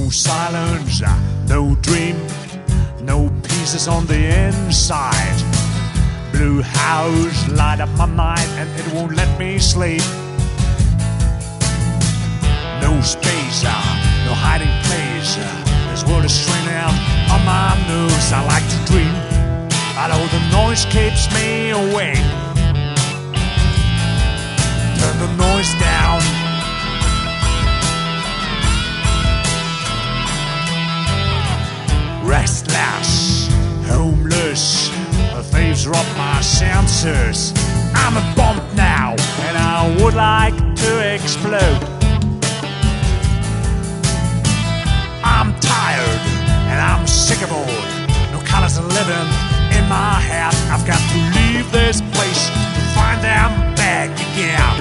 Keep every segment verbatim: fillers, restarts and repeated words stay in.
No silence, no dream, no pieces on the inside. Blue house light up my mind and it won't let me sleep. No space, no hiding place. This world is straining out on my nose. I like to dream, although the noise keeps me awake. Turn the noise down. Restless, homeless, the thieves rob my senses. I'm a bomb now, and I would like to explode. I'm tired, and I'm sick of all. No colors are living in my head. I've got to leave this place to find them back again.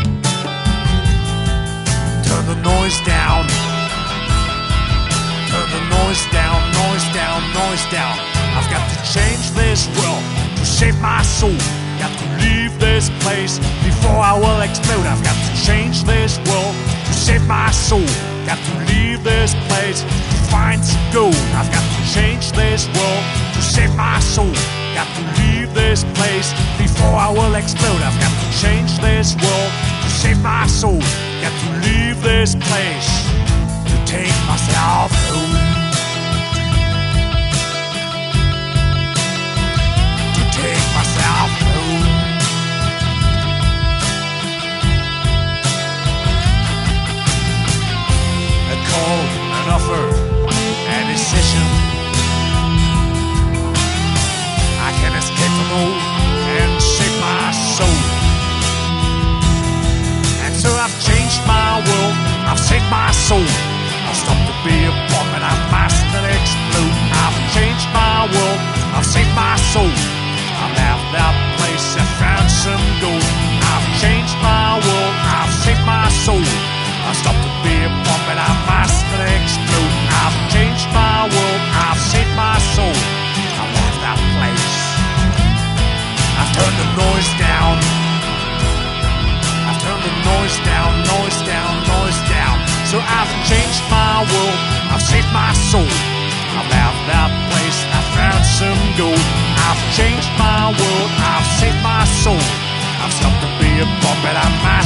Turn the noise down. Turn the noise down, noise down, noise down. I've got to change this world to save my soul. Got to leave this place before I will explode. I've got to change this world to save my soul. Got to leave this place to find some gold. I've got to change this world to save my soul. Got to leave this place before I will explode. I've got to change this world to save my soul. Got to leave this place to take myself home. To take myself home. A call, an offer, a decision. I can escape from all and save my soul. And so I've changed my world, I've saved my soul. I've stopped to be a bomb and I must not explode. I've changed my world, I've saved my soul. I left that place, I found some gold. I've changed my world, I've saved my soul. I've stopped to be a bomb and I must not explode. I've changed my world, I've saved my soul. I left that place. I've turned the noise down. I've turned the noise down, noise down, noise down. So I've changed my world, I've saved my soul. I've left that place, I found some gold. I've changed my world, I've saved my soul. I've stopped to be a bomb and I must